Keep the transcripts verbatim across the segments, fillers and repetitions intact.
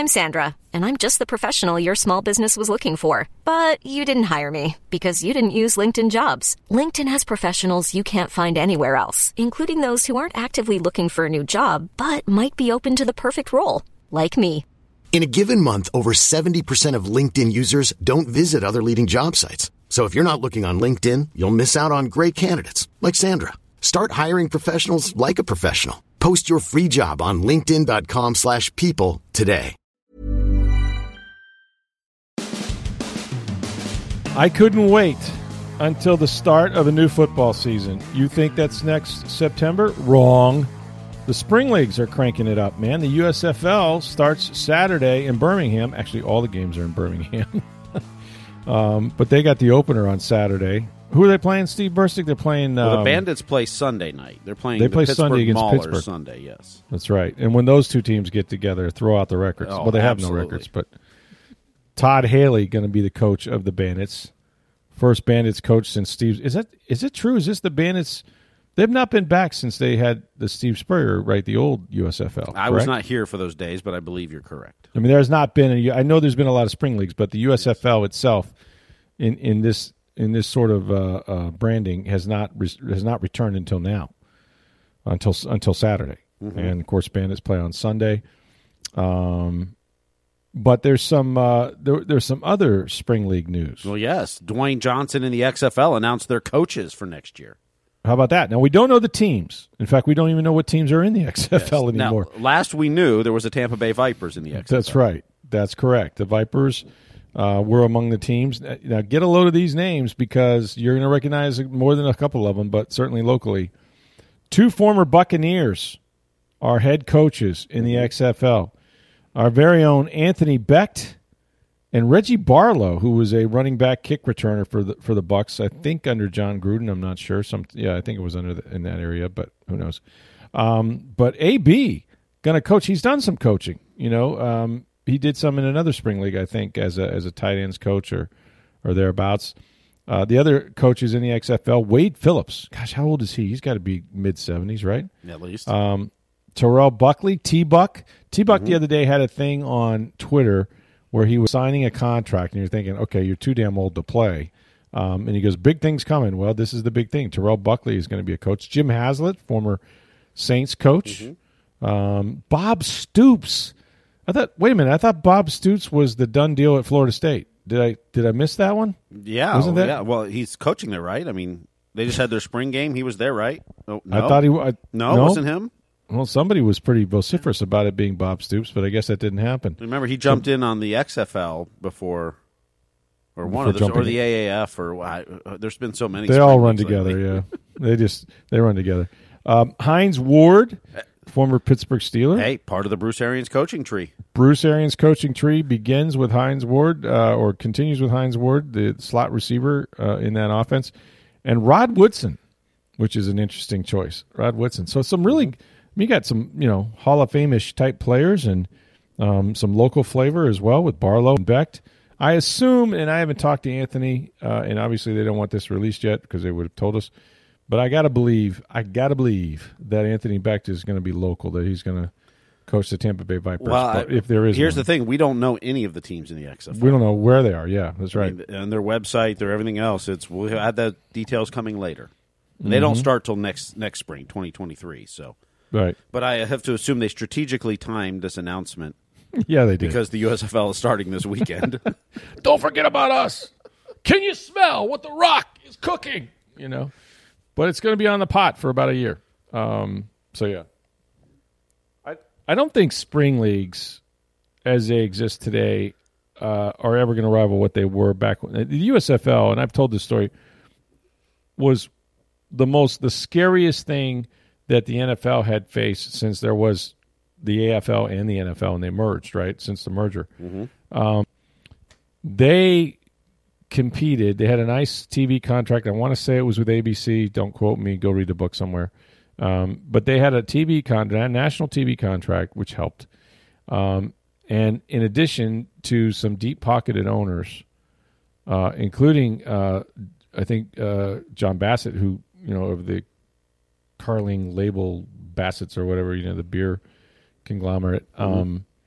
I'm Sandra, and I'm just the professional your small business was looking for. But you didn't hire me because you didn't use LinkedIn Jobs. LinkedIn has professionals you can't find anywhere else, including those who aren't actively looking for a new job, but might be open to the perfect role, like me. In a given month, over seventy percent of LinkedIn users don't visit other leading job sites. So if you're not looking on LinkedIn, you'll miss out on great candidates like Sandra. Start hiring professionals like a professional. Post your free job on linkedin.com slash people today. I couldn't wait until the start of a new football season. You think that's next September? Wrong. The spring leagues are cranking it up, man. The U S F L starts Saturday in Birmingham. Actually, all the games are in Birmingham. um, but they got the opener on Saturday. Who are they playing, Steve Burstick? They're playing... Um, well, the Bandits play Sunday night. They're playing they the play Pittsburgh Sunday against Maulers Pittsburgh. Sunday, yes. That's right. And when those two teams get together, throw out the records. Oh, well, they have absolutely. no records, but Todd Haley going to be the coach of the Bandits. First Bandits coach since Steve... Is that is it true? Is this the Bandits... They've not been back since they had the Steve Spurrier, right, the old U S F L. I correct? was not here for those days, but I believe you're correct. I mean, there's not been... A, I know there's been a lot of spring leagues, but the U S F L itself in, in this... in this sort of uh, uh, branding has not re- has not returned until now, until until Saturday, mm-hmm. and of course Bandits play on Sunday. Um, but there's some uh, there, there's some other spring league news. Well, yes, Dwayne Johnson and the X F L announced their coaches for next year. How about that? Now we don't know the teams. In fact, we don't even know what teams are in the X F L yes. anymore. Now, last we knew, there was the Tampa Bay Vipers in the X F L. That's right. That's correct. The Vipers. Uh, we're among the teams. Now, get a load of these names because you're going to recognize more than a couple of them, but certainly locally. Two former Buccaneers are head coaches in the X F L. Our very own Anthony Becht and Reggie Barlow, who was a running back kick returner for the for the Bucs, I think under John Gruden. I'm not sure. Some, yeah, I think it was under the, in that area, but who knows? Um, but A B going to coach. He's done some coaching, you know. Um, He did some in another spring league, I think, as a as a tight ends coach or or thereabouts. Uh, the other coaches in the X F L, Wade Phillips. Gosh, how old is he? He's got to be mid seventies, right? At least. Um, Terrell Buckley, T-Buck. T-Buck Mm-hmm. the other day had a thing on Twitter where he was signing a contract, and you're thinking, okay, you're too damn old to play. Um, and he goes, big thing's coming. Well, this is the big thing. Terrell Buckley is going to be a coach. Jim Haslett, former Saints coach. Mm-hmm. Um, Bob Stoops. I thought. Wait a minute. I thought Bob Stoops was the done deal at Florida State. Did I did I miss that one? Yeah, Wasn't that? yeah. Well, he's coaching there, right? I mean, they just had their spring game. He was there, right? Oh, no? I thought he. I, no, no, it wasn't him. Well, somebody was pretty vociferous about it being Bob Stoops, but I guess that didn't happen. Remember, he jumped so, in on the X F L before, or one of those, or the A A F, or uh, there's been so many. They all run together. Yeah, they just they run together. Um, Hines Ward. Former Pittsburgh Steeler. Hey, part of the Bruce Arians coaching tree. Bruce Arians coaching tree begins with Hines Ward, uh, or continues with Hines Ward, the slot receiver uh, in that offense. And Rod Woodson, which is an interesting choice. Rod Woodson. So some really, you got some, you know, Hall of Fame-ish type players and um, some local flavor as well with Barlow and Becht. I assume, and I haven't talked to Anthony, uh, and obviously they don't want this released yet because they would have told us, but I got to believe, I got to believe that Anthony Becht is going to be local, that he's going to coach the Tampa Bay Vipers. Well, if there is Here's one. the thing. We don't know any of the teams in the X F L. We don't know where they are. Yeah, that's right. I mean, and their website, their everything else, it's we'll have the details coming later. Mm-hmm. They don't start till next next spring, twenty twenty-three. So, right. But I have to assume they strategically timed this announcement. Yeah, they did. Because the U S F L is starting this weekend. Don't forget about us. Can you smell what the Rock is cooking? You know. But it's going to be on the pot for about a year. Um, so, yeah. I I don't think spring leagues, as they exist today, uh, are ever going to rival what they were back when. The U S F L, and I've told this story, was the most, the scariest thing that the N F L had faced since there was the A F L and the N F L, and they merged, right, since the merger. Mm-hmm. Um, they... competed. They had a nice T V contract. I want to say it was with A B C. Don't quote me. Go read the book somewhere. Um, but they had a T V contract, a national T V contract, which helped. Um, and in addition to some deep-pocketed owners, uh, including uh, I think uh, John Bassett, who you know of the Carling label Bassett's or whatever, you know, the beer conglomerate. Mm-hmm. Um,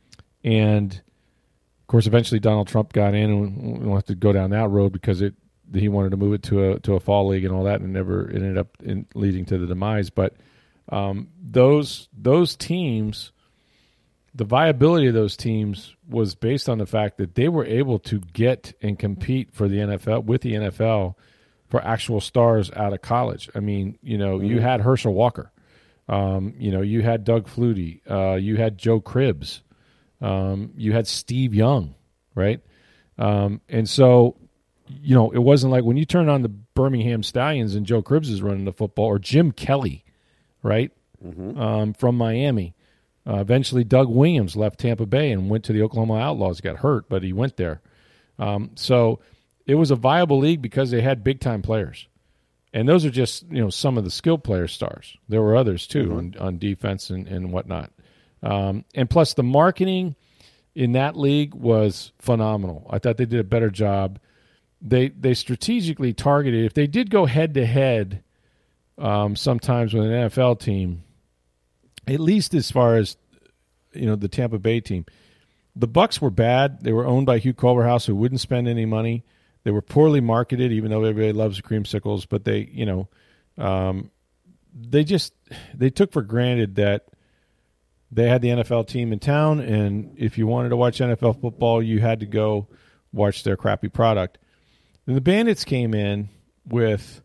And, of course, eventually Donald Trump got in, and we don't have to go down that road because it he wanted to move it to a to a fall league and all that, and never ended up in leading to the demise. But um, those those teams, the viability of those teams was based on the fact that they were able to get and compete for the N F L with the N F L for actual stars out of college. I mean, you know, mm-hmm. you had Herschel Walker, um, you know, you had Doug Flutie, uh, you had Joe Cribbs, um, you had Steve Young, right? Um, and so, you know, it wasn't like when you turn on the Birmingham Stallions and Joe Cribbs is running the football, or Jim Kelly, right, mm-hmm. um, from Miami. Uh, eventually, Doug Williams left Tampa Bay and went to the Oklahoma Outlaws. Got hurt, but he went there. Um, so it was a viable league because they had big-time players. And those are just, you know, some of the skill player stars. There were others, too, mm-hmm. on, on defense and, and whatnot. Um, and plus, the marketing in that league was phenomenal. I thought they did a better job. They they strategically targeted. If they did go head-to-head um, sometimes with an N F L team, at least as far as, you know, the Tampa Bay team, the Bucs were bad. They were owned by Hugh Culverhouse, who wouldn't spend any money. They were poorly marketed, even though everybody loves the creamsicles. But they, you know, um, they just they took for granted that they had the N F L team in town, and if you wanted to watch N F L football, you had to go watch their crappy product. And the Bandits came in with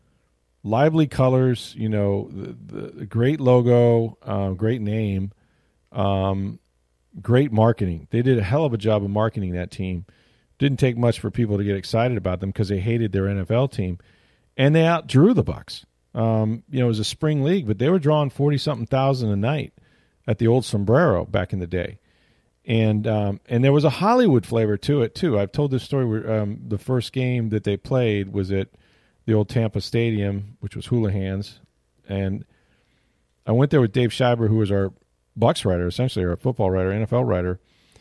lively colors, you know, the, the great logo, uh, great name, um, great marketing. They did a hell of a job of marketing that team. Didn't take much for people to get excited about them because they hated their N F L team, and they outdrew the Bucs. Um, you know, it was a spring league, but they were drawing forty something thousand a night at the old Sombrero back in the day, and um, and there was a Hollywood flavor to it too. I've told this story where um, the first game that they played was at the old Tampa Stadium, which was Houlihan's, and I went there with Dave Schreiber, who was our Bucs writer, essentially, or a football writer, N F L writer,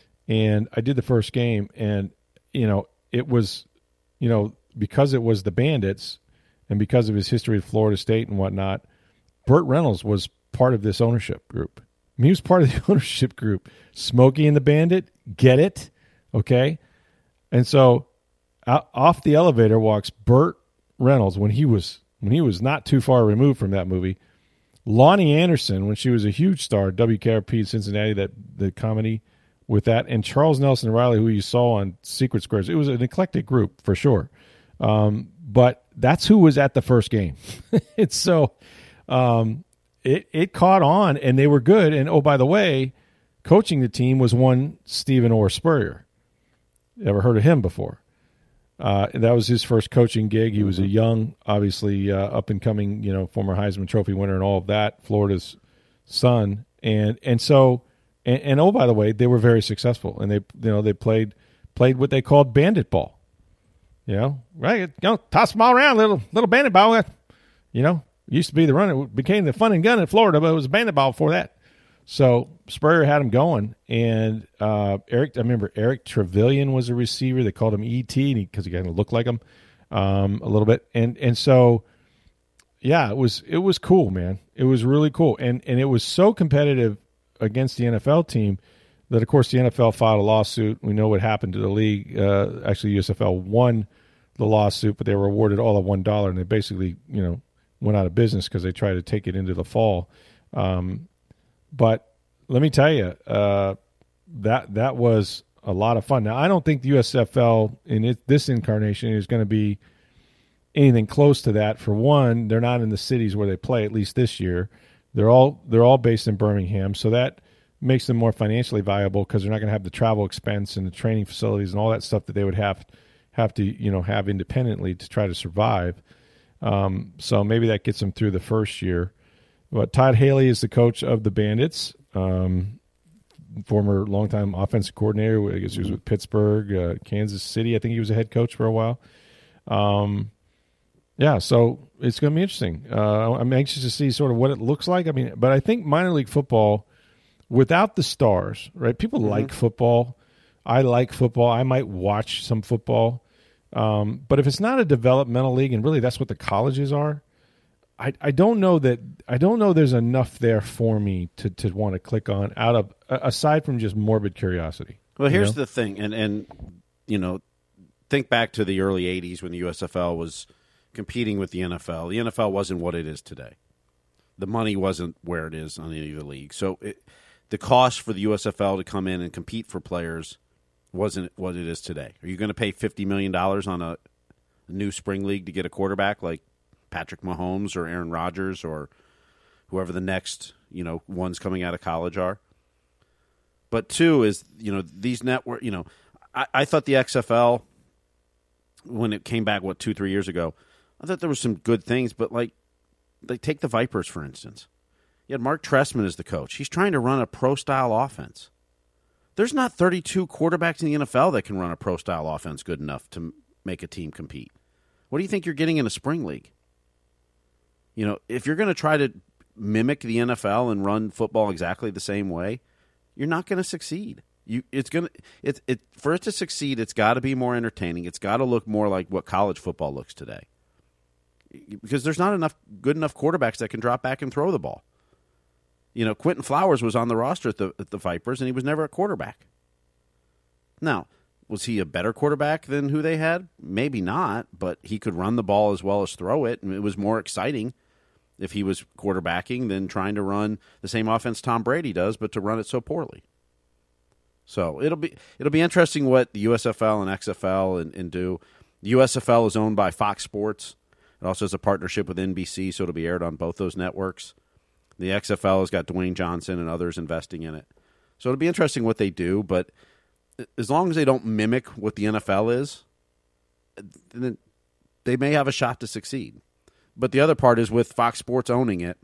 and I did the first game, and you know, it was, you know, because it was the Bandits and because of his history at Florida State and whatnot, Burt Reynolds was part of this ownership group. I mean, he was part of the ownership group. Smokey and the Bandit, get it? Okay? And so out, off the elevator walks Burt Reynolds when he was when he was not too far removed from that movie. Lonnie Anderson, when she was a huge star, W K R P Cincinnati, that the comedy with that, and Charles Nelson Riley, who you saw on Secret Squares. It was an eclectic group for sure. Um, but that's who was at the first game. It's so um, it it caught on, and they were good. And, oh, by the way, coaching the team was one Stephen Orr Spurrier. Ever heard of him before? Uh, that was his first coaching gig. He was a young, obviously uh, up-and-coming, you know, former Heisman Trophy winner and all of that, Florida's son. And and so – And, and oh, by the way, they were very successful, and they, you know, they played played what they called bandit ball. You know, right? You know, toss the ball around, little little bandit ball. You know, used to be the run. It became the fun and gun in Florida, but it was bandit ball before that. So Spurrier had him going, and uh, Eric. I remember Eric Trevelyan was a receiver. They called him E T because he, he kind of looked like him um, a little bit, and and so yeah, it was it was cool, man. It was really cool, and and it was so competitive against the N F L team that, of course, the N F L filed a lawsuit. We know what happened to the league. Uh, actually, U S F L won the lawsuit, but they were awarded all of one dollar, and they basically, you know, went out of business because they tried to take it into the fall. Um, but let me tell you, uh, that that was a lot of fun. Now, I don't think the U S F L in it, this incarnation is going to be anything close to that. For one, they're not in the cities where they play, at least this year. They're all they're all based in Birmingham, so that makes them more financially viable because they're not going to have the travel expense and the training facilities and all that stuff that they would have have to you know have independently to try to survive. Um, so maybe that gets them through the first year. But Todd Haley is the coach of the Bandits, um, former longtime offensive coordinator. I guess he was with Pittsburgh, uh, Kansas City. I think he was a head coach for a while. Um, Yeah, so it's going to be interesting. Uh, I'm anxious to see sort of what it looks like. I mean, but I think minor league football, without the stars, right? People mm-hmm. like football. I like football. I might watch some football. Um, but if it's not a developmental league, and really that's what the colleges are, I, I don't know that I don't know there's enough there for me to, to want to click on out of aside from just morbid curiosity. Well, here's know? the thing, and and you know, think back to the early eighties when the U S F L was competing with the N F L. The N F L wasn't what it is today. The money wasn't where it is on any of the leagues. So it, the cost for the U S F L to come in and compete for players wasn't what it is today. Are you going to pay fifty million dollars on a new spring league to get a quarterback like Patrick Mahomes or Aaron Rodgers or whoever the next, you know, ones coming out of college are? But two is, you know, these network, you know, I, I thought the X F L, when it came back, what, two, three years ago, I thought there were some good things, but like, they take the Vipers, for instance. You had Mark Trestman as the coach. He's trying to run a pro-style offense. There's not thirty-two quarterbacks in the N F L that can run a pro-style offense good enough to make a team compete. What do you think you're getting in a spring league? You know, if you're going to try to mimic the N F L and run football exactly the same way, you're not going to succeed. You, it's going to, it, it, for it to succeed, it's got to be more entertaining. It's got to look more like what college football looks today. Because there's not enough good enough quarterbacks that can drop back and throw the ball. You know, Quentin Flowers was on the roster at the, at the Vipers, and he was never a quarterback. Now, was he a better quarterback than who they had? Maybe not, but he could run the ball as well as throw it, and it was more exciting if he was quarterbacking than trying to run the same offense Tom Brady does, but to run it so poorly. So it'll be it'll be interesting what the U S F L and X F L and, and do. The U S F L is owned by Fox Sports. It also has a partnership with N B C, so it'll be aired on both those networks. The X F L has got Dwayne Johnson and others investing in it. So it'll be interesting what they do, but as long as they don't mimic what the N F L is, then they may have a shot to succeed. But the other part is with Fox Sports owning it,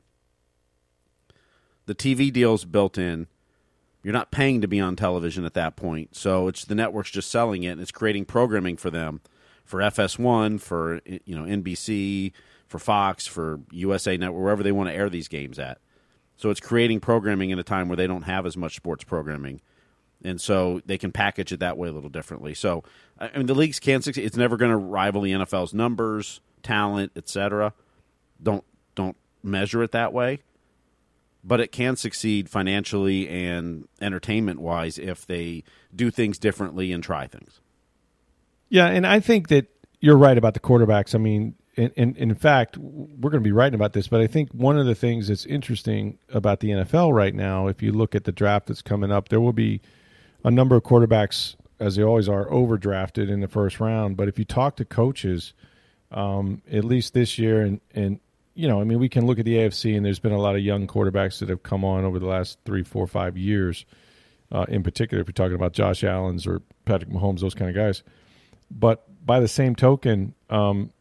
the T V deal's built in. You're not paying to be on television at that point, so it's the network's just selling it, and it's creating programming for them, for F S one, for you know N B C, for Fox, for U S A Network, wherever they want to air these games at. So it's creating programming in a time where they don't have as much sports programming, and so they can package it that way a little differently. So I mean, the leagues can succeed. It's never going to rival the N F L's numbers, talent, et cetera. Don't don't measure it that way. But it can succeed financially and entertainment-wise if they do things differently and try things. Yeah, and I think that you're right about the quarterbacks. I mean, in, in, in fact, we're going to be writing about this, but I think one of the things that's interesting about the N F L right now, if you look at the draft that's coming up, there will be a number of quarterbacks, as they always are, overdrafted in the first round. But if you talk to coaches, um, at least this year, and, and you know, I mean, we can look at the A F C, and there's been a lot of young quarterbacks that have come on over the last three, four, five years, uh, in particular, if you're talking about Josh Allen's or Patrick Mahomes, those kind of guys. But by the same token, um,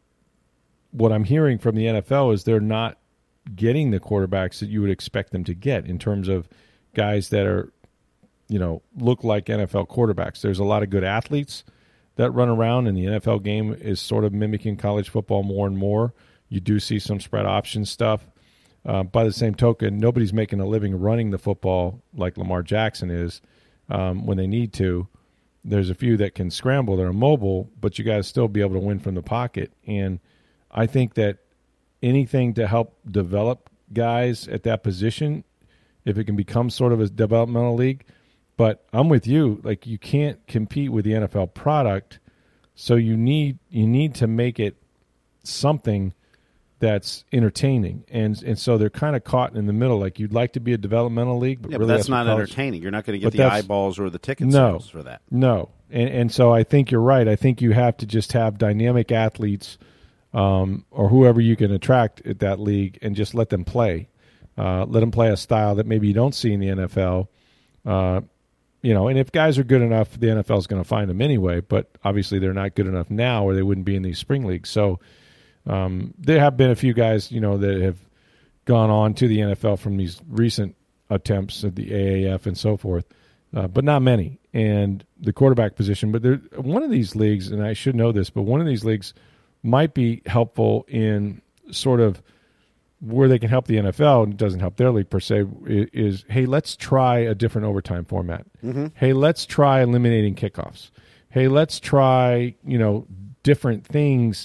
what I'm hearing from the N F L is they're not getting the quarterbacks that you would expect them to get in terms of guys that are, you know, look like N F L quarterbacks. There's a lot of good athletes that run around, and the N F L game is sort of mimicking college football more and more. You do see some spread option stuff. Uh, by the same token, nobody's making a living running the football like Lamar Jackson is um, when they need to. There's a few that can scramble, that are mobile, but you got to still be able to win from the pocket. And I think that anything to help develop guys at that position, if it can become sort of a developmental league. But I'm with you. Like, you can't compete with the N F L product, so you need you need to make it something that's entertaining, and and so they're kind of caught in the middle. Like, you'd like to be a developmental league, but yeah, really but that's, that's not college. entertaining. You're not going to get but the eyeballs or the ticket no, sales for that. No, and and so I think you're right. I think you have to just have dynamic athletes, um, or whoever you can attract at that league, and just let them play. Uh, let them play a style that maybe you don't see in the N F L. Uh, you know, and if guys are good enough, the N F L is going to find them anyway. But obviously, they're not good enough now, or they wouldn't be in these spring leagues. So. Um, there have been a few guys, you know, that have gone on to the N F L from these recent attempts at the A A F and so forth, uh, but not many. And the quarterback position, but there, one of these leagues, and I should know this, but one of these leagues might be helpful in sort of where they can help the N F L, and it doesn't help their league per se, is, is hey, let's try a different overtime format. Mm-hmm. Hey, let's try eliminating kickoffs. Hey, let's try, you know, different things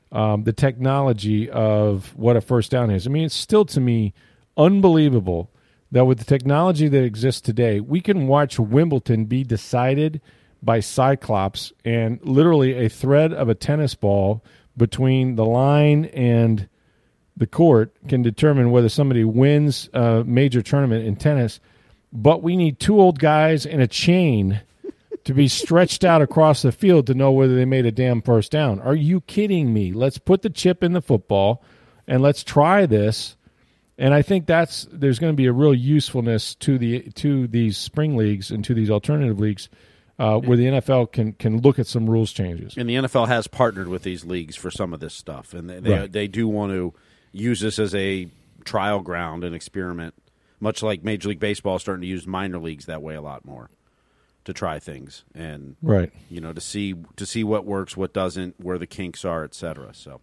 um, the technology of what a first down is. I mean, it's still to me unbelievable that with the technology that exists today, we can watch Wimbledon be decided by Cyclops and literally a thread of a tennis ball between the line and the court can determine whether somebody wins a major tournament in tennis. But we need two old guys and a chain to be stretched out across the field to know whether they made a damn first down. Are you kidding me? Let's put the chip in the football and let's try this. And I think that's there's going to be a real usefulness to the to these spring leagues and to these alternative leagues uh, where the N F L can can look at some rules changes. And the N F L has partnered with these leagues for some of this stuff, and they they, Right. they do want to use this as a trial ground and experiment, much like Major League Baseball is starting to use minor leagues that way a lot more to try things and Right. you know to see to see what works, what doesn't, where the kinks are, et cetera. So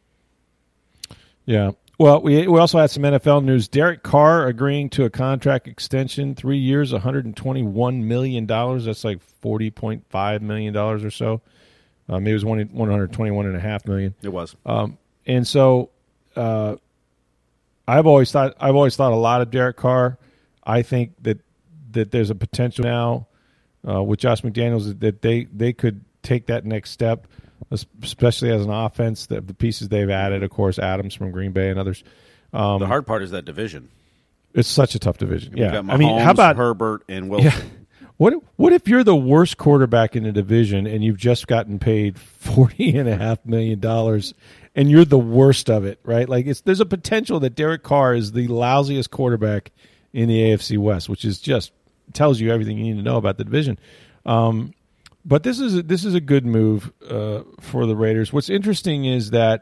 Yeah. Well, we we also had some N F L news. Derek Carr agreeing to a contract extension, three years, one hundred twenty-one million dollars. That's like forty point five million dollars or so. Um, it was one one hundred twenty-one and a half million. it was. Um, and so, uh, I've always thought I've always thought a lot of Derek Carr. I think that that there's a potential now uh, with Josh McDaniels that they they could take that next step, especially as an offense. The, the pieces they've added, of course, Adams from Green Bay and others. Um, The hard part is that division. it's such a tough division. We've Yeah, got Mahomes, I mean, how about Herbert and Wilson? yeah? What what if you're the worst quarterback in the division and you've just gotten paid forty and a half million dollars and you're the worst of it, right? Like it's there's a potential that Derek Carr is the lousiest quarterback in the A F C West, which is just tells you everything you need to know about the division. Um, but this is a, this is a good move uh, for the Raiders. What's interesting is that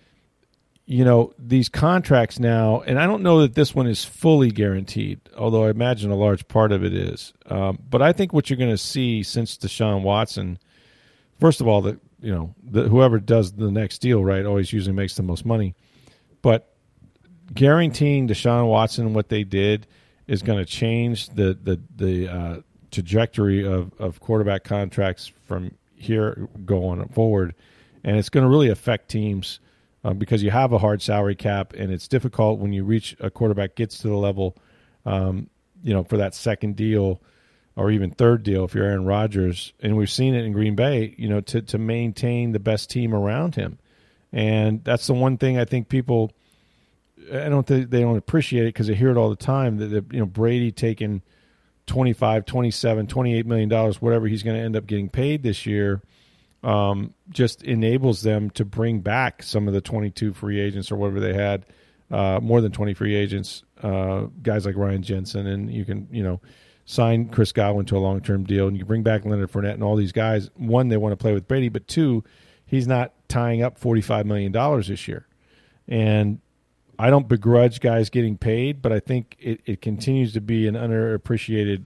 you know these contracts now, and I don't know that this one is fully guaranteed, although I imagine a large part of it is. Um, but I think what you're going to see since Deshaun Watson, first of all, that you know the, whoever does the next deal, right, always usually makes the most money. But guaranteeing Deshaun Watson what they did is going to change the the the uh, trajectory of, of quarterback contracts from here going forward, and it's going to really affect teams uh, because you have a hard salary cap, and it's difficult when you reach a quarterback gets to the level, um, you know, for that second deal or even third deal if you're Aaron Rodgers, and we've seen it in Green Bay, you know, to to maintain the best team around him, and that's the one thing I think people. I don't think they don't appreciate it because they hear it all the time that, that you know Brady taking twenty-five, twenty-seven, twenty-eight million dollars, whatever he's going to end up getting paid this year, um, just enables them to bring back some of the twenty-two free agents or whatever they had, uh, more than twenty free agents, uh, guys like Ryan Jensen, and you can you know sign Chris Godwin to a long-term deal, and you bring back Leonard Fournette and all these guys. One, they want to play with Brady, but two, he's not tying up forty-five million dollars this year, and I don't begrudge guys getting paid, but I think it, it continues to be an underappreciated.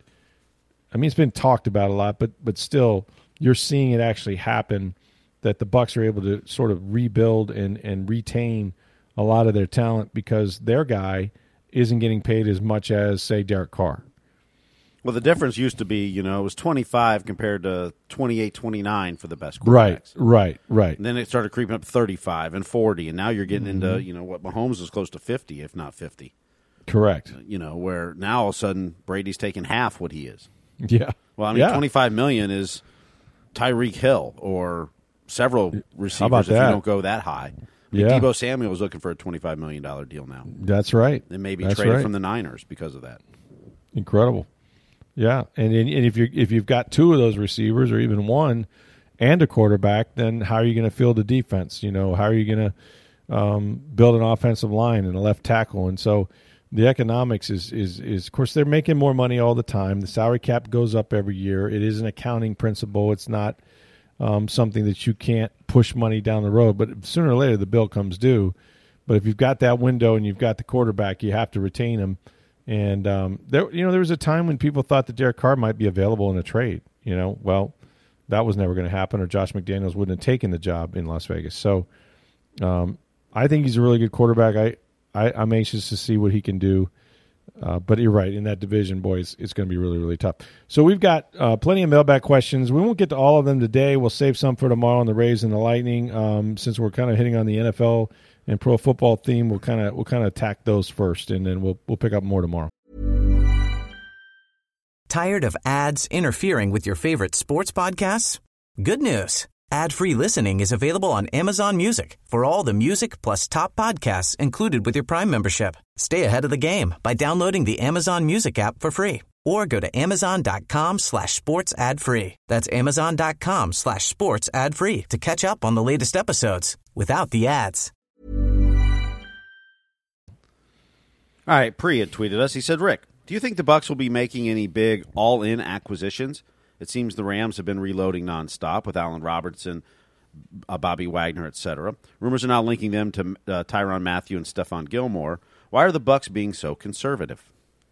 I mean, it's been talked about a lot, but but still, you're seeing it actually happen. That the Bucs are able to sort of rebuild and and retain a lot of their talent because their guy isn't getting paid as much as, say, Derek Carr. Well, the difference used to be, you know, it was twenty-five compared to twenty-eight, twenty-nine for the best quarterbacks. Right, right, right. And then it started creeping up to thirty-five and forty, and now you're getting mm-hmm. into, you know, what Mahomes is close to fifty, if not fifty. Correct. You know, where now all of a sudden Brady's taking half what he is. Yeah. Well, I mean, yeah. twenty-five million dollars is Tyreek Hill or several receivers How about if that? you don't go that high. I mean, Yeah. Debo Samuel is looking for a twenty-five million dollars deal now. That's right. And maybe That's traded right. from the Niners because of that. Incredible. Yeah, and and if you if you've got two of those receivers or even one and a quarterback, then how are you going to field the defense? You know, how are you going to um, build an offensive line and a left tackle? And so the economics is, is is of course they're making more money all the time. The salary cap goes up every year. It is an accounting principle. It's not um, something that you can't push money down the road. But sooner or later the bill comes due. But if you've got that window and you've got the quarterback, you have to retain him. And um, there, you know, there was a time when people thought that Derek Carr might be available in a trade. You know, well, that was never going to happen, or Josh McDaniels wouldn't have taken the job in Las Vegas. So, um, I think he's a really good quarterback. I, I, I'm anxious to see what he can do Uh, but you're right. In that division, boys, it's going to be really, really tough. So we've got uh, plenty of mailbag questions. We won't get to all of them today. We'll save some for tomorrow on the Rays and the Lightning. Um, since we're kind of hitting on the N F L and pro football theme, we'll kind of we'll kind of attack those first, and then we'll we'll pick up more tomorrow. Tired of ads interfering with your favorite sports podcasts? Good news. Ad-free listening is available on Amazon Music for all the music plus top podcasts included with your Prime membership. Stay ahead of the game by downloading the Amazon Music app for free or go to amazon.com slash sports ad free. That's amazon.com slash sports ad free to catch up on the latest episodes without the ads. All right, Pri had tweeted us. He said, Rick, do you think the Bucs will be making any big all-in acquisitions? It seems the Rams have been reloading nonstop with Allen Robertson, uh, Bobby Wagner, et cetera. Rumors are now linking them to uh, Tyrann Mathieu and Stephon Gilmore. Why are the Bucs being so conservative?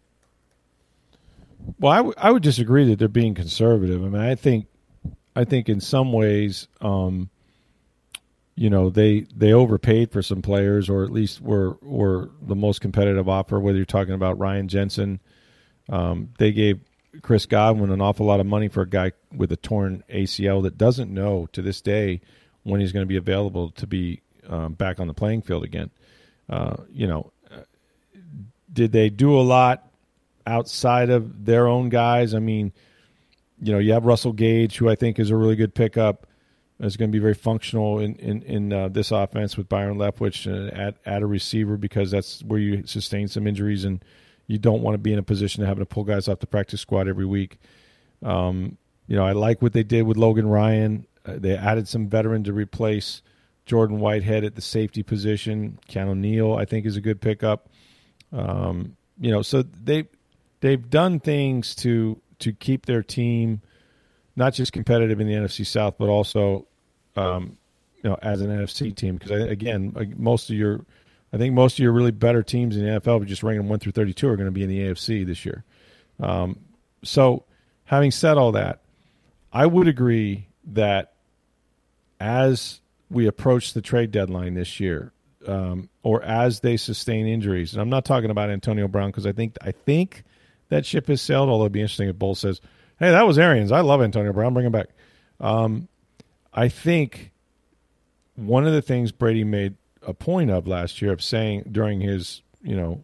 Well, I, w- I would disagree that they're being conservative. I mean, I think, I think in some ways, um, you know, they they overpaid for some players, or at least were were the most competitive offer. Whether you're talking about Ryan Jensen, um, they gave Chris Godwin an awful lot of money for a guy with a torn A C L that doesn't know to this day when he's going to be available to be um, back on the playing field again. Uh, you know, did they do a lot outside of their own guys? I mean, you know, you have Russell Gage, who I think is a really good pickup. Is going to be very functional in in, in uh, this offense with Byron Leftwich uh, at at a receiver, because that's where you sustain some injuries and you don't want to be in a position of having to pull guys off the practice squad every week. Um, you know, I like what they did with Logan Ryan. Uh, they added some veteran to replace Jordan Whitehead at the safety position. Keanu Neal, I think, is a good pickup. Um, you know, so they they've done things to to keep their team not just competitive in the N F C South, but also, um, you know, as an N F C team. Because again, most of your I think most of your really better teams in the N F L, but just ranking them one through thirty-two, are going to be in the A F C this year. Um, so, having said all that, I would agree that as we approach the trade deadline this year, um, or as they sustain injuries, and I'm not talking about Antonio Brown, because I think I think that ship has sailed. Although it'd be interesting if Bull says, "Hey, that was Arians. I love Antonio Brown. Bring him back." Um, I think one of the things Brady made a point of last year of saying during his, you know,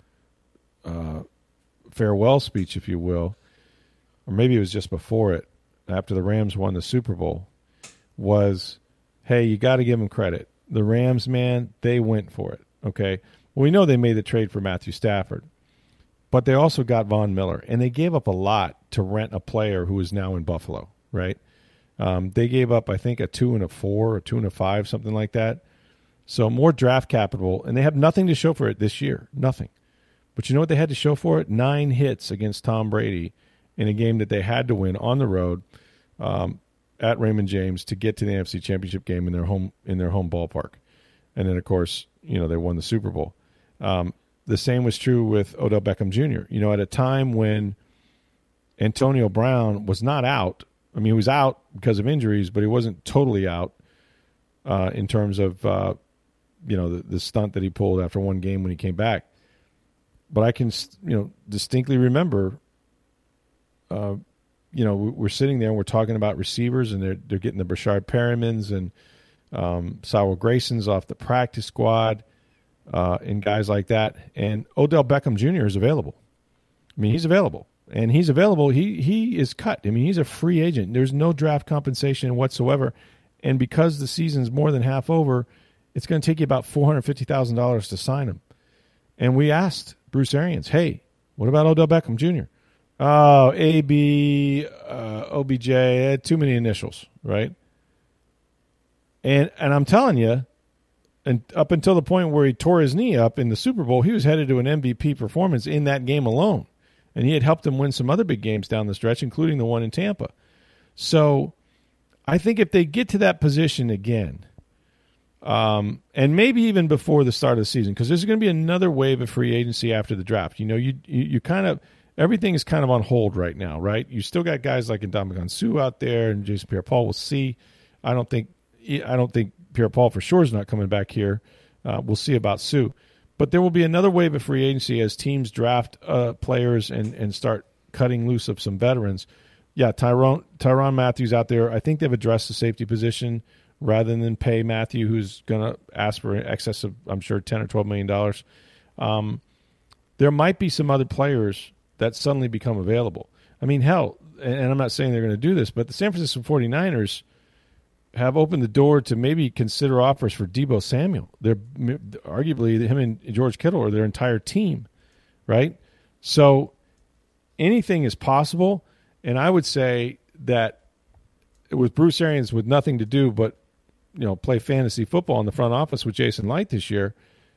uh, farewell speech, if you will, or maybe it was just before it, after the Rams won the Super Bowl, was, hey, you got to give them credit. The Rams, man, they went for it, okay? Well, we know they made the trade for Matthew Stafford, but they also got Von Miller, and they gave up a lot to rent a player who is now in Buffalo, right? Um, they gave up, I think, a two and a four, or two and a five, something like that. So more draft capital, and they have nothing to show for it this year, nothing. But you know what they had to show for it? Nine hits against Tom Brady in a game that they had to win on the road um, at Raymond James to get to the N F C Championship game in their home in their home ballpark. And then, of course, you know, they won the Super Bowl. Um, the same was true with Odell Beckham Junior You know, at a time when Antonio Brown was not out. I mean, he was out because of injuries, but he wasn't totally out uh, in terms of uh, you know, the, the stunt that he pulled after one game when he came back. But I can, you know, distinctly remember, uh, you know, we're sitting there and we're talking about receivers, and they're they're getting the Brashard Perrimans and um, Sowell Graysons off the practice squad uh, and guys like that. And Odell Beckham Junior is available. I mean, he's available. And he's available. He he is cut. I mean, he's a free agent. There's no draft compensation whatsoever. And because the season's more than half over, it's going to take you about four hundred fifty thousand dollars to sign him. And we asked Bruce Arians, hey, what about Odell Beckham Junior? Oh, A B, uh, O B J, too many initials, right? And and I'm telling you, and up until the point where he tore his knee up in the Super Bowl, he was headed to an M V P performance in that game alone. And he had helped him win some other big games down the stretch, including the one in Tampa. So I think if they get to that position again, Um, and maybe even before the start of the season, because there's going to be another wave of free agency after the draft. You know, you you, you kind of everything is kind of on hold right now, right? You still got guys like Ndamukong Suh out there and Jason Pierre-Paul. We'll see. I don't think I don't think Pierre-Paul for sure is not coming back here. Uh, we'll see about Suh, But there will be another wave of free agency as teams draft uh, players and, and start cutting loose of some veterans. Yeah, Tyrann, Tyrann Mathieu's out there. I think they've addressed the safety position rather than pay Mathieu, who's going to ask for an excess of, I'm sure, ten or twelve million dollars. Um, there might be some other players that suddenly become available. I mean, hell, and I'm not saying they're going to do this, but the San Francisco forty-niners have opened the door to maybe consider offers for Deebo Samuel. They're arguably him and George Kittle are their entire team, right? So anything is possible, and I would say that with Bruce Arians with nothing to do but you know play fantasy football in the front office with Jason Light this year,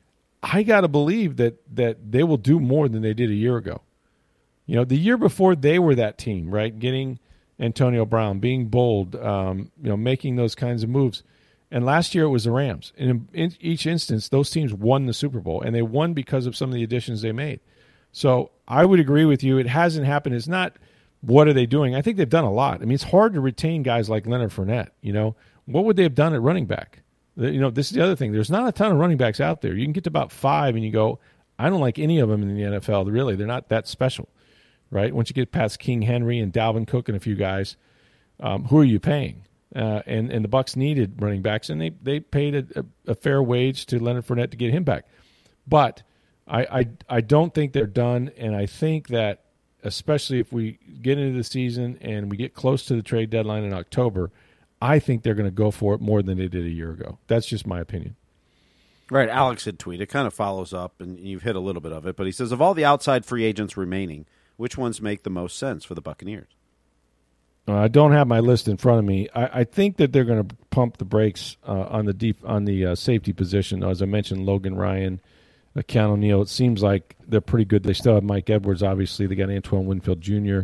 I got to believe that that they will do more than they did a year ago. You know, the year before they were that team, right? Getting Antonio Brown, being bold, um, you know, making those kinds of moves. And last year it was the Rams. And in, in each instance, those teams won the Super Bowl, and they won because of some of the additions they made. So I would agree with you. It hasn't happened. It's not what are they doing. I think they've done a lot. I mean, it's hard to retain guys like Leonard Fournette. You know, what would they have done at running back? You know, this is the other thing. There's not a ton of running backs out there. You can get to about five, and you go, I don't like any of them in the N F L. Really, they're not that special. Right? Once you get past King Henry and Dalvin Cook and a few guys, um, who are you paying? Uh, and, and the Bucs needed running backs, and they, they paid a, a, a fair wage to Leonard Fournette to get him back. But I, I, I don't think they're done, and I think that especially if we get into the season and we get close to the trade deadline in October, I think they're going to go for it more than they did a year ago. That's just my opinion. Right. Alex had tweeted. It kind of follows up, and you've hit a little bit of it, but he says, of all the outside free agents remaining, which ones make the most sense for the Buccaneers? Uh, I don't have my list in front of me. I, I think that they're going to pump the brakes uh, on the deep on the uh, safety position. As I mentioned, Logan Ryan, uh, Keanu Neal. It seems like they're pretty good. They still have Mike Edwards. Obviously, they got Antoine Winfield Junior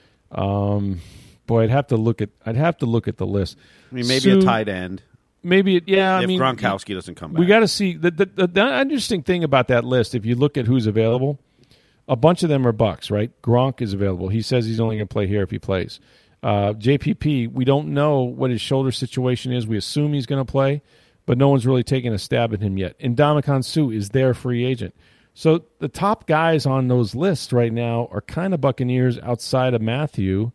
Um, boy, I'd have to look at. I'd have to look at the list. I mean, maybe Soon, a tight end. Maybe it, yeah. If I mean, Gronkowski doesn't come back, we got to see the, the the the interesting thing about that list. If you look at who's available. A bunch of them are Bucks, right? Gronk is available. He says he's only going to play here if he plays. Uh, J P P, we don't know what his shoulder situation is. We assume he's going to play, but no one's really taken a stab at him yet. And Ndamukong Suh is their free agent. So the top guys on those lists right now are kind of Buccaneers outside of Mathieu,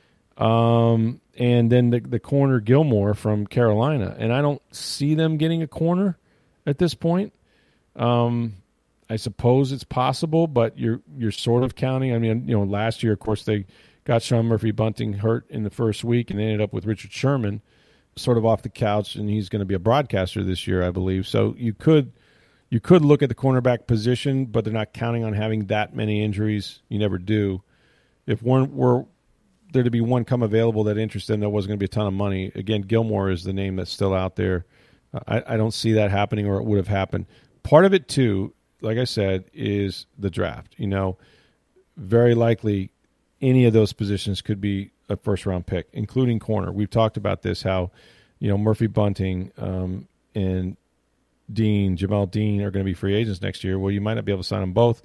um, and then the, the corner Gilmore from Carolina. And I don't see them getting a corner at this point. Um I suppose it's possible, but you're you're sort of counting. I mean, you know, last year, of course, they got Sean Murphy-Bunting hurt in the first week, and they ended up with Richard Sherman sort of off the couch, and he's going to be a broadcaster this year, I believe. So you could you could look at the cornerback position, but they're not counting on having that many injuries. You never do. If one were there to be one come available that interested them, there wasn't going to be a ton of money. Again, Gilmore is the name that's still out there. I, I don't see that happening, or it would have happened. Part of it, too, like I said, is the draft. You know, very likely any of those positions could be a first-round pick, including corner. We've talked about this, how, you know, Murphy Bunting um, and Dean, Jamal Dean are going to be free agents next year. Well, you might not be able to sign them both.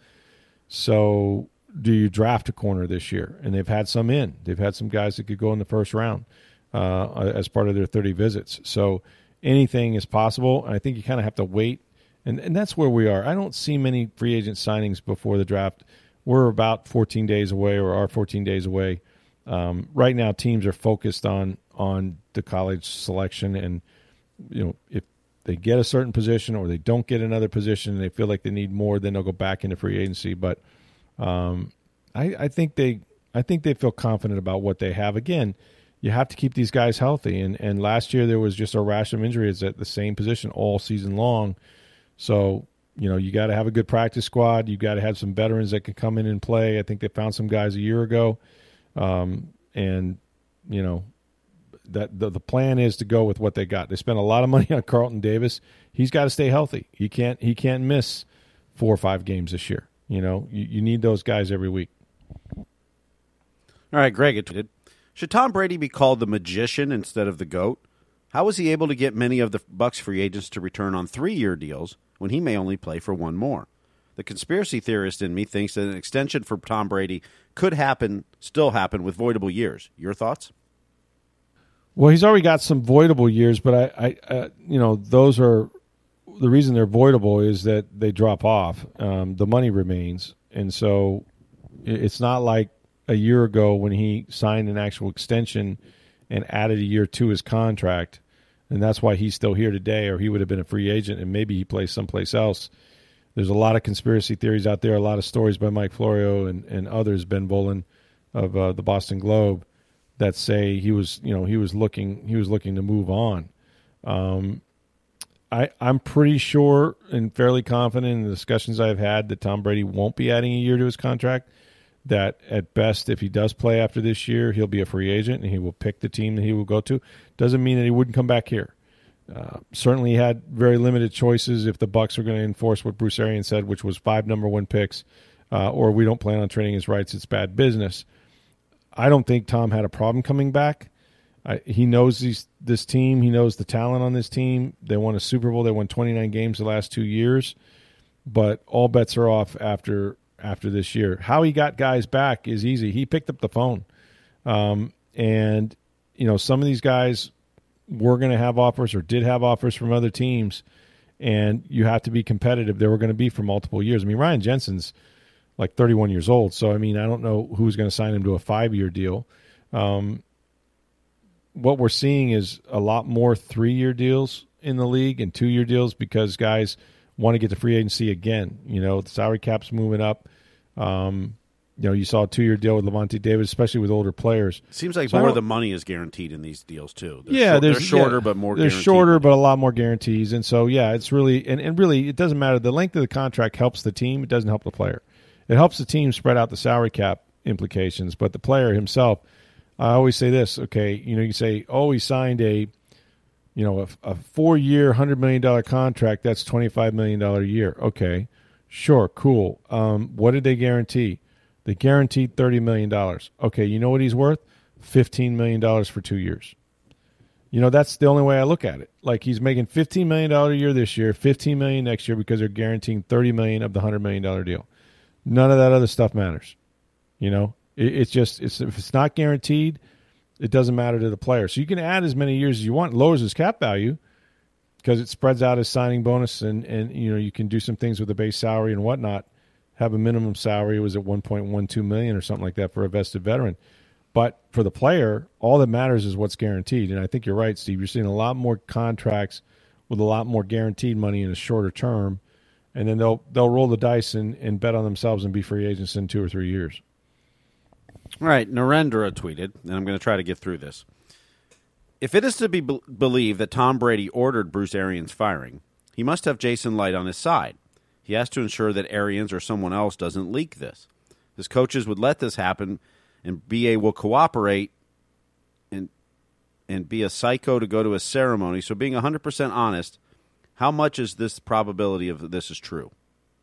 So do you draft a corner this year? And they've had some in. They've had some guys that could go in the first round uh, as part of their thirty visits. So anything is possible. I think you kind of have to wait. And and that's where we are. I don't see many free agent signings before the draft. We're about fourteen days away, or are fourteen days away. Um, right now, teams are focused on on the college selection, and you know, if they get a certain position or they don't get another position, and they feel like they need more, then they'll go back into free agency. But um, I, I think they I think they feel confident about what they have. Again, you have to keep these guys healthy, and and last year there was just a rash of injuries at the same position all season long. So, you know, you got to have a good practice squad. You got to have some veterans that can come in and play. I think they found some guys a year ago. Um, and, you know, that the, the plan is to go with what they got. They spent a lot of money on Carlton Davis. He's got to stay healthy. He can't he can't miss four or five games this year. You know, you, you need those guys every week. All right, Greg had tweeted, should Tom Brady be called the magician instead of the GOAT? How was he able to get many of the Bucs free agents to return on three-year deals when he may only play for one more? The conspiracy theorist in me thinks that an extension for Tom Brady could happen, still happen, with voidable years. Your thoughts? Well, he's already got some voidable years, but I, I uh, you know, those are the reason they're voidable is that they drop off. Um, the money remains, and so it's not like a year ago when he signed an actual extension and added a year to his contract, and that's why he's still here today, or he would have been a free agent and maybe he plays someplace else. There's a lot of conspiracy theories out there, a lot of stories by Mike Florio and, and others, Ben Bolin of uh, the Boston Globe, that say he was, you know, he was looking, he was looking to move on. Um, I, I'm pretty sure and fairly confident in the discussions I've had that Tom Brady won't be adding a year to his contract, that at best, if he does play after this year, he'll be a free agent and he will pick the team that he will go to. Doesn't mean that he wouldn't come back here. Uh, certainly he had very limited choices if the Bucs were going to enforce what Bruce Arians said, which was five number one picks, uh, or we don't plan on trading his rights, it's bad business. I don't think Tom had a problem coming back. I, he knows these, this team. He knows the talent on this team. They won a Super Bowl. They won twenty-nine games the last two years. But all bets are off after after this year. How he got guys back is easy. He picked up the phone. Um, and, you know, some of these guys were going to have offers or did have offers from other teams, and you have to be competitive. They were going to be for multiple years. I mean, Ryan Jensen's like thirty-one years old, so, I mean, I don't know who's going to sign him to a five-year deal. Um What we're seeing is a lot more three-year deals in the league and two-year deals because guys want to get to free agency again. You know, the salary cap's moving up. Um, you know, you saw a two-year deal with Levante David, especially with older players. Seems like so more of the money is guaranteed in these deals too. They're yeah, short, there's, they're shorter, yeah, but more. They're guaranteed shorter, money. but a lot more guarantees. And so, yeah, it's really and, and really it doesn't matter. The length of the contract helps the team. It doesn't help the player. It helps the team spread out the salary cap implications, but the player himself. I always say this, okay, you know, you say, oh, he signed a, you know, a, a four-year, one hundred million dollars contract, that's twenty-five million dollars a year. Okay, sure, cool. Um, what did they guarantee? They guaranteed thirty million dollars. Okay, you know what he's worth? fifteen million dollars for two years. You know, that's the only way I look at it. Like, he's making fifteen million dollars a year this year, fifteen million dollars next year because they're guaranteeing thirty million dollars of the one hundred million dollars deal. None of that other stuff matters, you know? It's just it's if it's not guaranteed, it doesn't matter to the player. So you can add as many years as you want. It lowers his cap value because it spreads out his signing bonus, and, and you know you can do some things with the base salary and whatnot. Have a minimum salary. It was at one point one two million dollars or something like that for a vested veteran. But for the player, all that matters is what's guaranteed. And I think you're right, Steve. You're seeing a lot more contracts with a lot more guaranteed money in a shorter term, and then they'll they'll roll the dice and, and bet on themselves and be free agents in two or three years. All right, Narendra tweeted, and I'm going to try to get through this. If it is to be be- believed that Tom Brady ordered Bruce Arians' firing, he must have Jason Light on his side. He has to ensure that Arians or someone else doesn't leak this. His coaches would let this happen, and B A will cooperate and and be a psycho to go to a ceremony. So being one hundred percent honest, how much is this probability of this is true?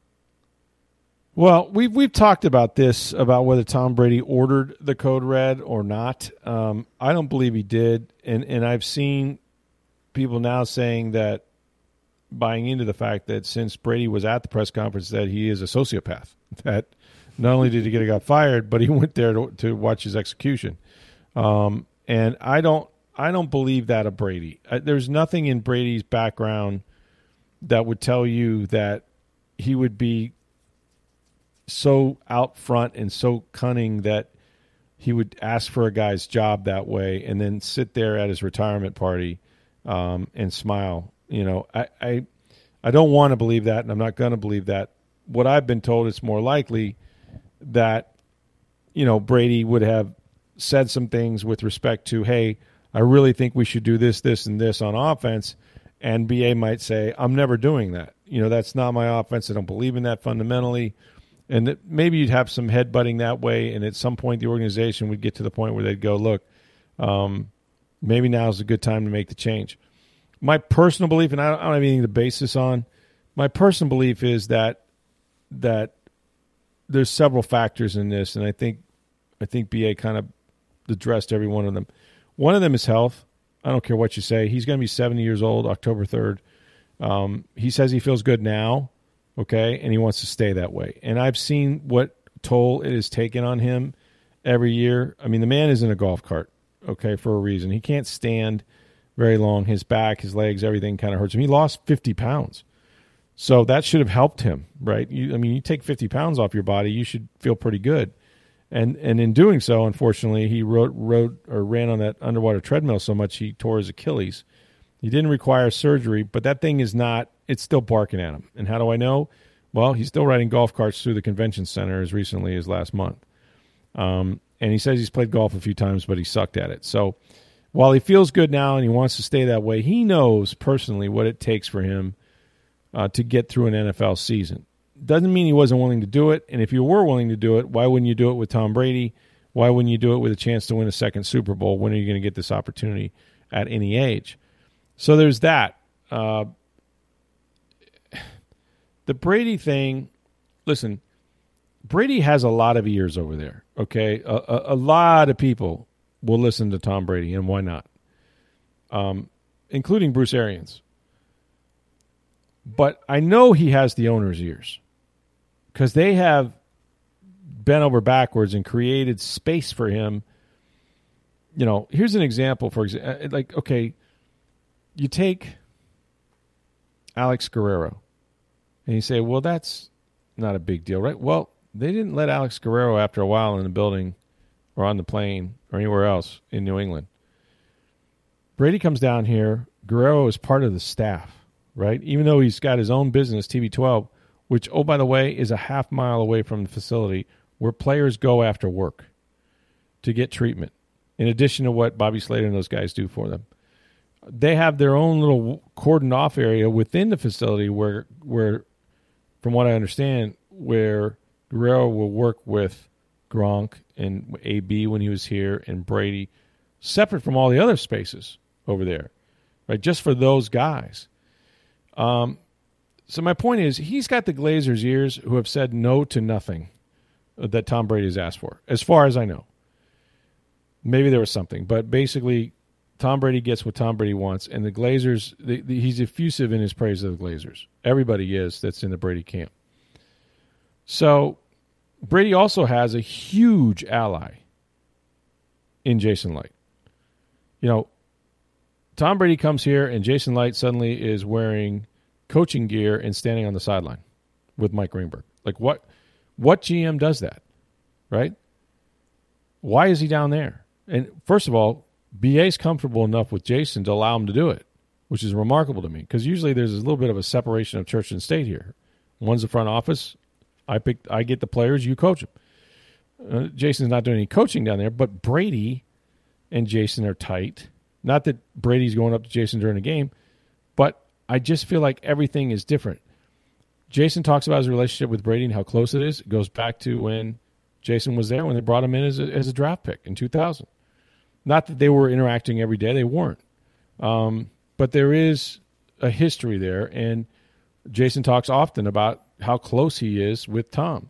Well, we've we've talked about this, about whether Tom Brady ordered the code red or not. Um, I don't believe he did, and and I've seen people now saying that, buying into the fact that since Brady was at the press conference, that he is a sociopath. That not only did he get a guy fired, but he went there to, to watch his execution. Um, and I don't I don't believe that of Brady. I, there's nothing in Brady's background that would tell you that he would be so out front and so cunning that he would ask for a guy's job that way and then sit there at his retirement party um, and smile. You know, I, I, I don't want to believe that, and I'm not going to believe that. What I've been told, it's more likely that, you know, Brady would have said some things with respect to, hey, I really think we should do this, this, and this on offense, and B A might say, I'm never doing that. You know, that's not my offense. I don't believe in that fundamentally. And that maybe you'd have some headbutting that way, and at some point the organization would get to the point where they'd go, look, um, maybe now's a good time to make the change. My personal belief, and I don't, I don't have anything to base this on, my personal belief is that that there's several factors in this, and I think I think B A kind of addressed every one of them. One of them is health. I don't care what you say. He's going to be seventy years old October third. Um, he says he feels good now. Okay, and he wants to stay that way. And I've seen what toll it has taken on him every year. I mean, the man is in a golf cart, okay, for a reason. He can't stand very long. His back, his legs, everything kind of hurts him. He lost fifty pounds. So that should have helped him, right? You, I mean, you take fifty pounds off your body, you should feel pretty good. And and in doing so, unfortunately, he rode, rode or ran on that underwater treadmill so much he tore his Achilles. He didn't require surgery, but that thing is not, it's still barking at him. And how do I know? Well, he's still riding golf carts through the convention center as recently as last month. Um, and he says he's played golf a few times, but he sucked at it. So while he feels good now and he wants to stay that way, he knows personally what it takes for him uh, to get through an N F L season. Doesn't mean he wasn't willing to do it. And if you were willing to do it, why wouldn't you do it with Tom Brady? Why wouldn't you do it with a chance to win a second Super Bowl? When are you going to get this opportunity at any age? So there's that. Uh, the Brady thing, listen, Brady has a lot of ears over there, okay? A, a, a lot of people will listen to Tom Brady, and why not? Um, including Bruce Arians. But I know he has the owner's ears because they have bent over backwards and created space for him. You know, here's an example, for example. Like, okay, you take Alex Guerrero, and you say, well, that's not a big deal, right? Well, they didn't let Alex Guerrero after a while in the building or on the plane or anywhere else in New England. Brady comes down here. Guerrero is part of the staff, right? Even though he's got his own business, T B twelve, which, oh, by the way, is a half mile away from the facility where players go after work to get treatment, in addition to what Bobby Slater and those guys do for them. They have their own little cordoned off area within the facility where, where, from what I understand, where Guerrero will work with Gronk and A B when he was here and Brady, separate from all the other spaces over there, right? Just for those guys. Um, so my point is, he's got the Glazers' ears who have said no to nothing that Tom Brady has asked for, as far as I know. Maybe there was something, but basically Tom Brady gets what Tom Brady wants, and the Glazers, the, the, he's effusive in his praise of the Glazers. Everybody is that's in the Brady camp. So Brady also has a huge ally in Jason Light. You know, Tom Brady comes here, and Jason Light suddenly is wearing coaching gear and standing on the sideline with Mike Greenberg. Like, what, what G M does that, right? Why is he down there? And first of all, B A's comfortable enough with Jason to allow him to do it, which is remarkable to me, because usually there's a little bit of a separation of church and state here. One's the front office. I pick, I get the players, you coach them. Uh, Jason's not doing any coaching down there, but Brady and Jason are tight. Not that Brady's going up to Jason during the game, but I just feel like everything is different. Jason talks about his relationship with Brady and how close it is. It goes back to when Jason was there, when they brought him in as a, as a draft pick in two thousand. Not that they were interacting every day. They weren't. Um, but there is a history there, and Jason talks often about how close he is with Tom.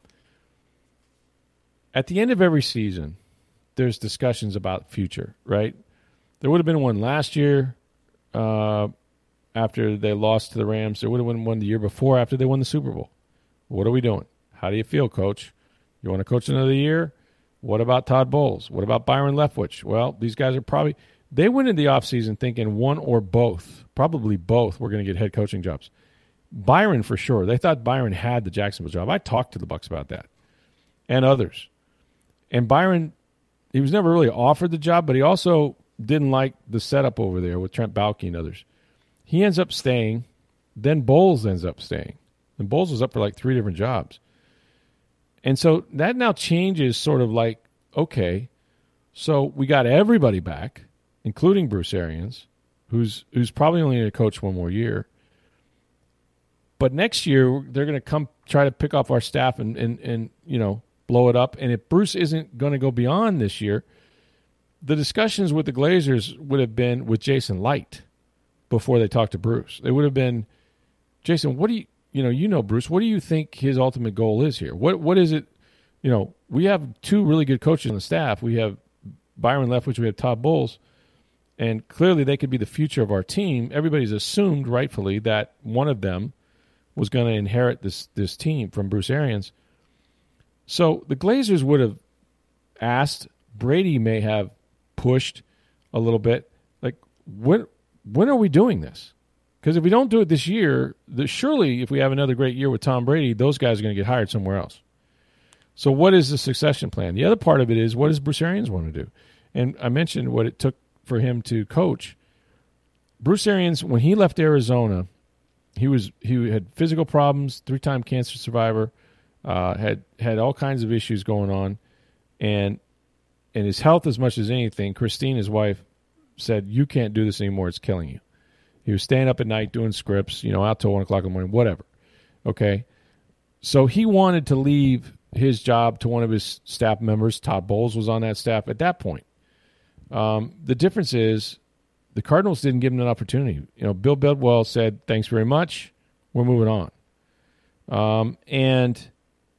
At the end of every season, there's discussions about future, right? There would have been one last year uh, after they lost to the Rams. There would have been one the year before after they won the Super Bowl. What are we doing? How do you feel, Coach? You want to coach another year? What about Todd Bowles? What about Byron Leftwich? Well, these guys are probably – they went into the offseason thinking one or both, probably both, were going to get head coaching jobs. Byron for sure. They thought Byron had the Jacksonville job. I talked to the Bucs about that and others. And Byron, he was never really offered the job, but he also didn't like the setup over there with Trent Baalke and others. He ends up staying. Then Bowles ends up staying. And Bowles was up for like three different jobs. And so that now changes sort of like, okay, so we got everybody back, including Bruce Arians, who's who's probably only going to coach one more year. But next year, they're going to come try to pick off our staff and, and, and, you know, blow it up. And if Bruce isn't going to go beyond this year, the discussions with the Glazers would have been with Jason Light before they talked to Bruce. They would have been, Jason, what do you, you know, you know, Bruce, what do you think his ultimate goal is here? What What is it? You know, we have two really good coaches on the staff. We have Byron Leftwich, we have Todd Bowles. And clearly they could be the future of our team. Everybody's assumed, rightfully, that one of them was going to inherit this this team from Bruce Arians. So the Glazers would have asked, Brady may have pushed a little bit, like, when when are we doing this? Because if we don't do it this year, the, surely if we have another great year with Tom Brady, those guys are going to get hired somewhere else. So what is the succession plan? The other part of it is, what does Bruce Arians want to do? And I mentioned what it took for him to coach. Bruce Arians, when he left Arizona, he was he had physical problems, three-time cancer survivor, uh, had had all kinds of issues going on, and and his health as much as anything. Christine, his wife, said, "You can't do this anymore. It's killing you." He was staying up at night doing scripts, you know, out till one o'clock in the morning, whatever. Okay, so he wanted to leave his job to one of his staff members. Todd Bowles was on that staff at that point. Um, the difference is the Cardinals didn't give him an opportunity. You know, Bill Bedwell said, "Thanks very much. We're moving on." Um, and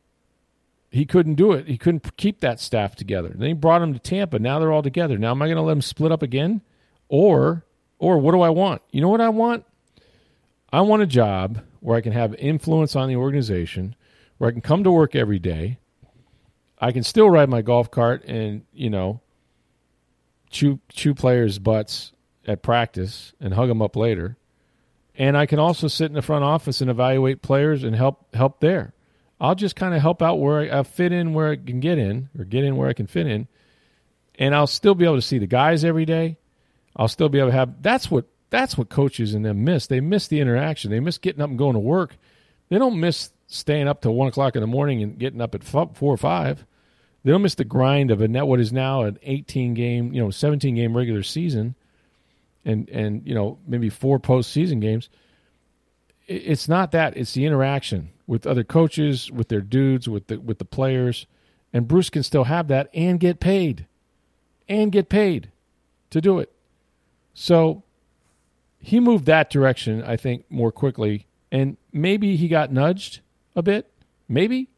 he couldn't do it. He couldn't keep that staff together. Then he brought them to Tampa. Now they're all together. Now am I going to let them split up again? Or, or what do I want? You know what I want? I want a job where I can have influence on the organization, where I can come to work every day. I can still ride my golf cart and, you know, chew chew players' butts at practice and hug them up later. And I can also sit in the front office and evaluate players and help help there. I'll just kind of help out where I, I fit in where I can get in, or get in where I can fit in. And I'll still be able to see the guys every day. I'll still be able to have – that's what that's what coaches and them miss. They miss the interaction. They miss getting up and going to work. They don't miss staying up till one o'clock in the morning and getting up at four or five. They don't miss the grind of a net what is now an eighteen-game, you know, seventeen-game regular season and, and you know, maybe four postseason games. It's not that. It's the interaction with other coaches, with their dudes, with the with the players. And Bruce can still have that and get paid. And get paid to do it. So he moved that direction, I think, more quickly. And maybe he got nudged a bit. Maybe.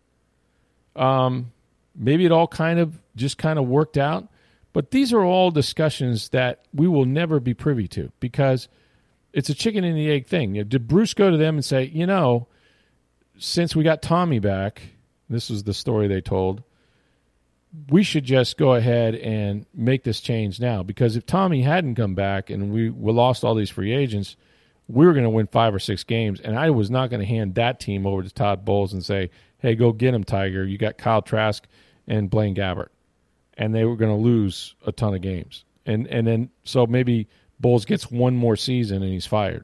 Um, maybe it all kind of just kind of worked out. But these are all discussions that we will never be privy to because it's a chicken and the egg thing. You know, did Bruce go to them and say, you know, since we got Tommy back, this was the story they told, we should just go ahead and make this change now. Because if Tommy hadn't come back and we, we lost all these free agents, we were going to win five or six games. And I was not going to hand that team over to Todd Bowles and say, hey, go get him, Tiger. You got Kyle Trask and Blaine Gabbert. And they were going to lose a ton of games. And and then so maybe Bowles gets one more season and he's fired.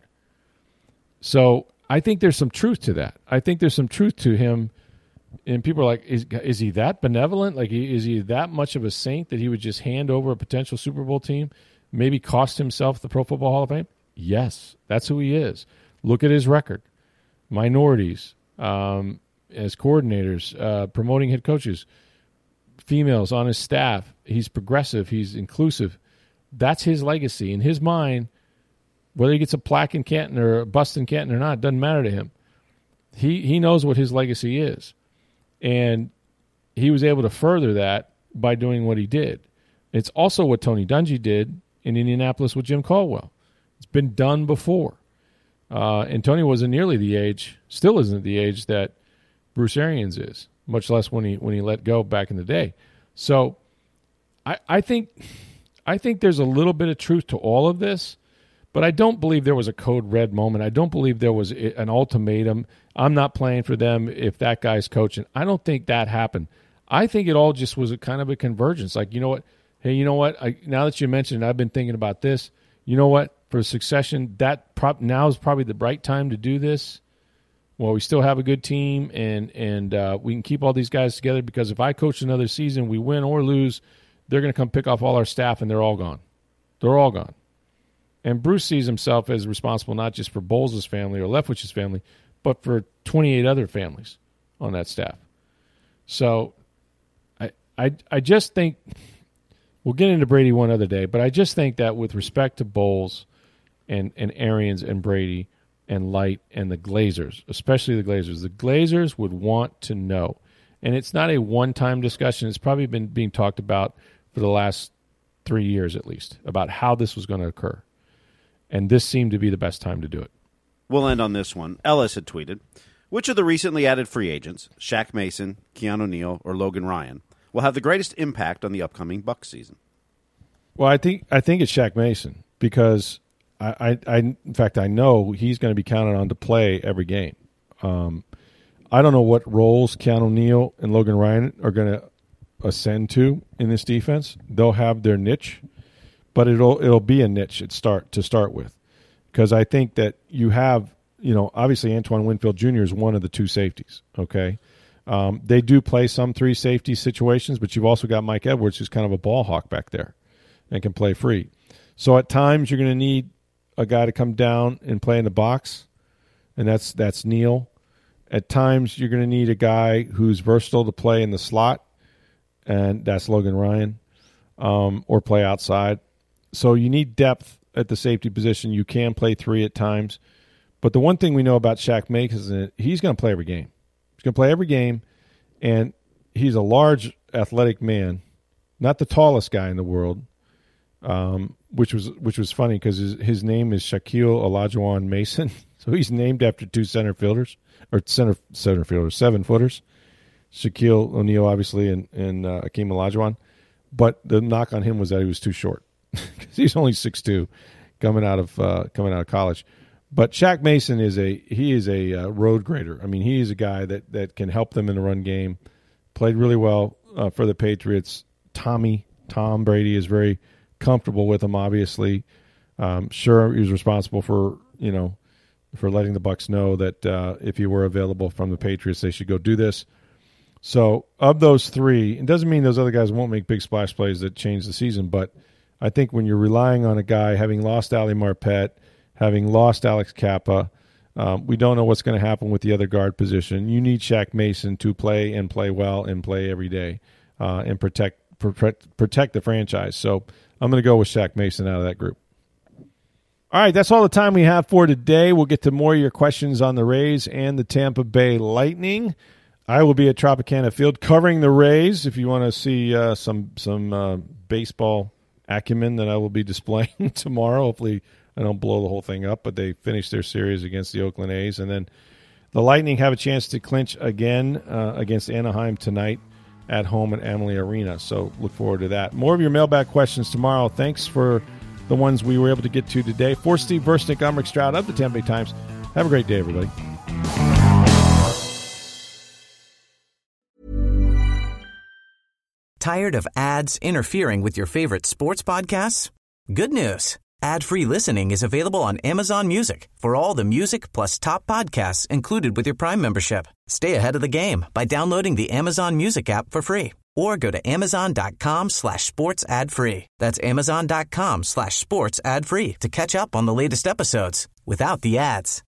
So I think there's some truth to that. I think there's some truth to him. And people are like, is, is he that benevolent? Like, is he that much of a saint that he would just hand over a potential Super Bowl team, maybe cost himself the Pro Football Hall of Fame? Yes, that's who he is. Look at his record. Minorities um, as coordinators, uh, promoting head coaches, females on his staff. He's progressive. He's inclusive. That's his legacy. In his mind, whether he gets a plaque in Canton or a bust in Canton or not, doesn't matter to him. He he knows what his legacy is. And he was able to further that by doing what he did. It's also what Tony Dungy did in Indianapolis with Jim Caldwell. It's been done before. Uh, and Tony wasn't nearly the age, still isn't the age that Bruce Arians is, much less when he when he let go back in the day. So I, I think I think there's a little bit of truth to all of this, but I don't believe there was a code red moment. I don't believe there was an ultimatum. I'm not playing for them if that guy's coaching. I don't think that happened. I think it all just was a kind of a convergence. Like, you know what? Hey, you know what? I, now that you mentioned it, I've been thinking about this. You know what? For succession, that prop, now is probably the right time to do this. Well, we still have a good team, and and uh, we can keep all these guys together because if I coach another season, we win or lose, they're going to come pick off all our staff, and they're all gone. They're all gone. And Bruce sees himself as responsible not just for Bowles' family or Leftwich's family, but for twenty-eight other families on that staff. So I, I, I just think we'll get into Brady one other day, but I just think that with respect to Bowles and, and Arians and Brady and Light and the Glazers, especially the Glazers, the Glazers would want to know. And it's not a one-time discussion. It's probably been being talked about for the last three years at least, about how this was going to occur. And this seemed to be the best time to do it. We'll end on this one. Ellis had tweeted, which of the recently added free agents, Shaq Mason, Keanu Neal, or Logan Ryan, will have the greatest impact on the upcoming Bucs season? Well, I think I think it's Shaq Mason because I, I, I, in fact, I know he's going to be counted on to play every game. Um, I don't know what roles Keanu Neal and Logan Ryan are going to ascend to in this defense. They'll have their niche, but it'll it'll be a niche at start to start with, because I think that you have, you know, obviously Antoine Winfield Junior is one of the two safeties. Okay, um, they do play some three safety situations, but you've also got Mike Edwards, who's kind of a ball hawk back there and can play free. So at times you're going to need a guy to come down and play in the box, and that's that's Neal. At times you're going to need a guy who's versatile to play in the slot, and that's Logan Ryan, um, or play outside. So you need depth at the safety position. You can play three at times. But the one thing we know about Shaq Mason is he's going to play every game. He's going to play every game, and he's a large, athletic man, not the tallest guy in the world, um, which was which was funny because his, his name is Shaquille Olajuwon Mason. So he's named after two center fielders, or center center fielders, seven footers. Shaquille O'Neal, obviously, and, and uh, Akeem Olajuwon. But the knock on him was that he was too short. Because he's only six two coming out of uh, coming out of college. But Shaq Mason is a he is a uh, road grader. I mean, he is a guy that, that can help them in the run game. Played really well uh, for the Patriots. Tommy, Tom Brady is very comfortable with him, obviously. Um, sure, he was responsible for, you know, for letting the Bucs know that uh, if he were available from the Patriots, they should go do this. So of those three, it doesn't mean those other guys won't make big splash plays that change the season, but I think when you're relying on a guy, having lost Ali Marpet, having lost Alex Kappa, um, we don't know what's going to happen with the other guard position. You need Shaq Mason to play and play well and play every day uh, and protect, protect protect the franchise. So I'm going to go with Shaq Mason out of that group. All right, that's all the time we have for today. We'll get to more of your questions on the Rays and the Tampa Bay Lightning. I will be at Tropicana Field covering the Rays if you want to see uh, some some uh, baseball acumen that I will be displaying tomorrow. Hopefully I don't blow the whole thing up, but they finished their series against the Oakland A's. And then the Lightning have a chance to clinch again uh, against Anaheim tonight at home at Amalie Arena. So look forward to that. More of your mailbag questions tomorrow. Thanks for the ones we were able to get to today. For Steve Versnick, I'm Rick Stroud of the Tampa Bay Times. Have a great day, everybody. Tired of ads interfering with your favorite sports podcasts? Good news. Ad-free listening is available on Amazon Music for all the music plus top podcasts included with your Prime membership. Stay ahead of the game by downloading the Amazon Music app for free or go to amazon.com slash sports ad free. That's amazon.com slash sports ad free to catch up on the latest episodes without the ads.